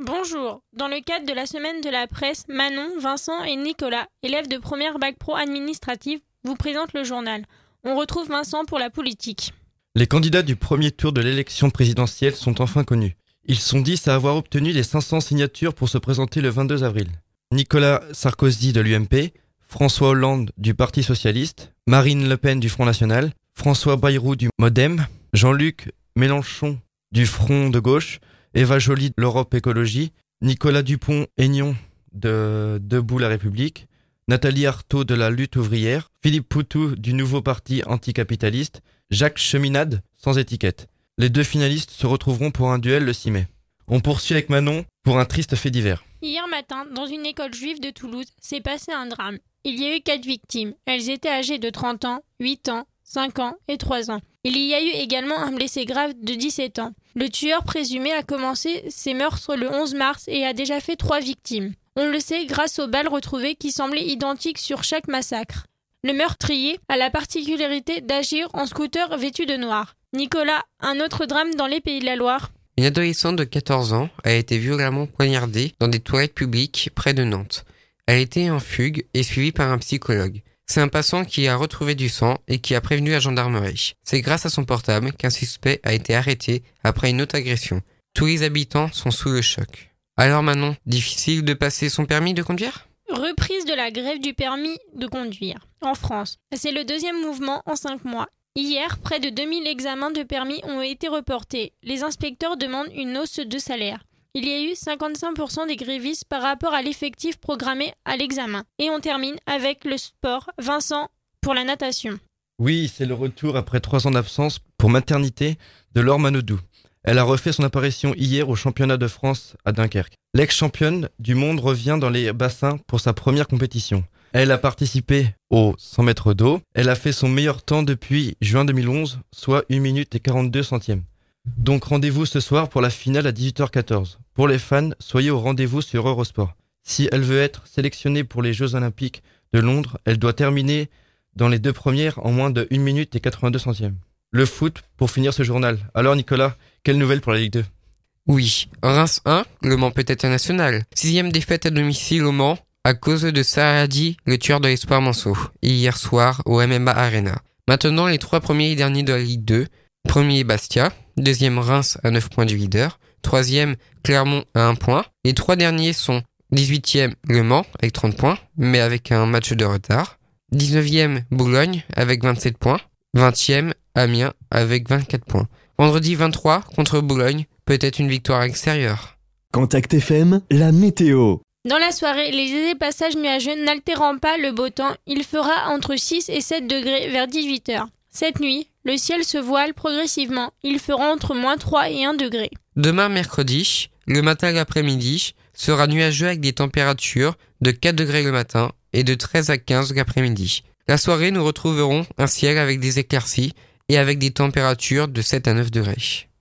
Bonjour. Dans le cadre de la semaine de la presse, Manon, Vincent et Nicolas, élèves de première bac pro administrative, vous présentent le journal. On retrouve Vincent pour la politique. Les candidats du premier tour de l'élection présidentielle sont enfin connus. Ils sont 10 à avoir obtenu les 500 signatures pour se présenter le 22 avril. Nicolas Sarkozy de l'UMP, François Hollande du Parti Socialiste, Marine Le Pen du Front National, François Bayrou du MoDem, Jean-Luc Mélenchon du Front de Gauche, Eva Joly de l'Europe Écologie, Nicolas Dupont-Aignan de Debout la République, Nathalie Arthaud de la Lutte ouvrière, Philippe Poutou du Nouveau Parti anticapitaliste, Jacques Cheminade sans étiquette. Les deux finalistes se retrouveront pour un duel le 6 mai. On poursuit avec Manon pour un triste fait divers. Hier matin, dans une école juive de Toulouse, s'est passé un drame. Il y a eu 4 victimes. Elles étaient âgées de 30 ans, 8 ans, 5 ans et 3 ans. Il y a eu également un blessé grave de 17 ans. Le tueur présumé a commencé ses meurtres le 11 mars et a déjà fait 3 victimes. On le sait grâce aux balles retrouvées qui semblaient identiques sur chaque massacre. Le meurtrier a la particularité d'agir en scooter vêtu de noir. Nicolas, un autre drame dans les Pays de la Loire. Une adolescente de 14 ans a été violemment poignardée dans des toilettes publiques près de Nantes. Elle était en fugue et suivie par un psychologue. C'est un passant qui a retrouvé du sang et qui a prévenu la gendarmerie. C'est grâce à son portable qu'un suspect a été arrêté après une autre agression. Tous les habitants sont sous le choc. Alors Manon, difficile de passer son permis de conduire ? Reprise de la grève du permis de conduire en France. C'est le deuxième mouvement en 5 mois. Hier, près de 2000 examens de permis ont été reportés. Les inspecteurs demandent une hausse de salaire. Il y a eu 55% des grévistes par rapport à l'effectif programmé à l'examen. Et on termine avec le sport. Vincent, pour la natation. Oui, c'est le retour après 3 ans d'absence pour maternité de Laure Manodou. Elle a refait son apparition hier au championnat de France à Dunkerque. L'ex-championne du monde revient dans les bassins pour sa première compétition. Elle a participé aux 100 mètres d'eau. Elle a fait son meilleur temps depuis juin 2011, soit 1 minute et 42 centièmes. Donc rendez-vous ce soir pour la finale à 18h14. Pour les fans, soyez au rendez-vous sur Eurosport. Si elle veut être sélectionnée pour les Jeux Olympiques de Londres, elle doit terminer dans les 2 premières en moins de 1 minute et 82 centièmes. Le foot pour finir ce journal. Alors Nicolas, quelle nouvelle pour la Ligue 2 ? Oui, Reims 1, Le Mans peut-être national. 6e défaite à domicile au Mans à cause de Saradi, le tueur de l'Espoir Manceau, hier soir au MMA Arena. Maintenant les 3 premiers et derniers de la Ligue 2. Premier Bastia, 2e Reims à 9 points du leader, 3e Clermont à 1 point. Les 3 derniers sont 18e Le Mans avec 30 points, mais avec un match de retard. 19e Boulogne avec 27 points. 20e Amiens avec 24 points. Vendredi 23 contre Boulogne, peut-être une victoire extérieure. Contact FM, la météo. Dans la soirée, les passages nuageux n'altérant pas le beau temps, il fera entre 6 et 7 degrés vers 18h. Cette nuit, le ciel se voile progressivement. Il fera entre -3 et 1 degré. Demain mercredi, le matin et l'après-midi sera nuageux avec des températures de 4 degrés le matin et de 13 à 15 l'après-midi. La soirée, nous retrouverons un ciel avec des éclaircies et avec des températures de 7 à 9 degrés.